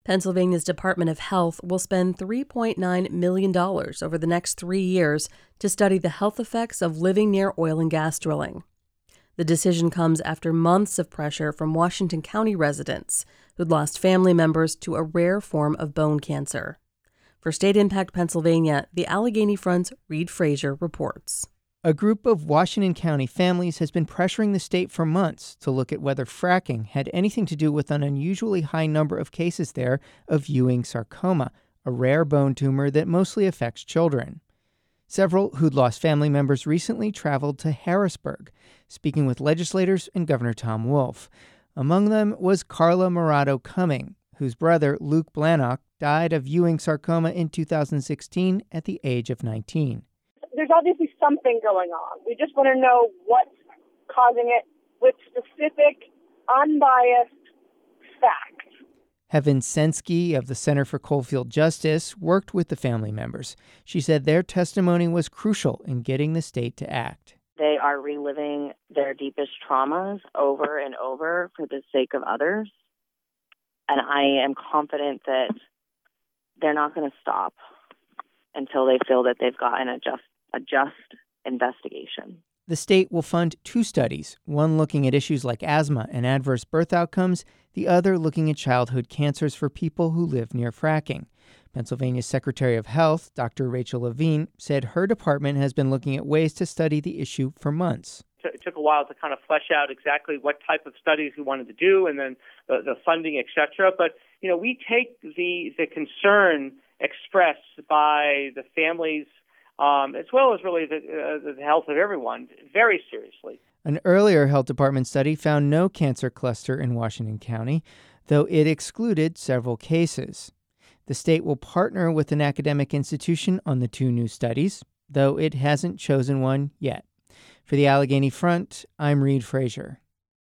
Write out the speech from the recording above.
Pennsylvania's Department of Health will spend $3.9 million over the next 3 years to study the health effects of living near oil and gas drilling. The decision comes after months of pressure from Washington County residents who'd lost family members to a rare form of bone cancer. For State Impact Pennsylvania, the Allegheny Front's Reed Frazier reports. A group of Washington County families has been pressuring the state for months to look at whether fracking had anything to do with an unusually high number of cases there of Ewing sarcoma, a rare bone tumor that mostly affects children. Several who'd lost family members recently traveled to Harrisburg, speaking with legislators and Governor Tom Wolf. Among them was Carla Morado Cumming, whose brother, Luke Blannock, died of Ewing sarcoma in 2016 at the age of 19. There's obviously something going on. We just want to know what's causing it with specific, unbiased facts. Heaven Sensky of the Center for Coalfield Justice worked with the family members. She said their testimony was crucial in getting the state to act. They are reliving their deepest traumas over and over for the sake of others. And I am confident that they're not going to stop until they feel that they've gotten a just investigation. The state will fund 2 studies, one looking at issues like asthma and adverse birth outcomes, the other looking at childhood cancers for people who live near fracking. Pennsylvania's Secretary of Health, Dr. Rachel Levine, said her department has been looking at ways to study the issue for months. It took a while to kind of flesh out exactly what type of studies we wanted to do and then the funding, et cetera. But, we take the concern expressed by the families as well as really the health of everyone very seriously. An earlier health department study found no cancer cluster in Washington County, though it excluded several cases. The state will partner with an academic institution on the 2 new studies, though it hasn't chosen one yet. For the Allegheny Front, I'm Reed Frazier.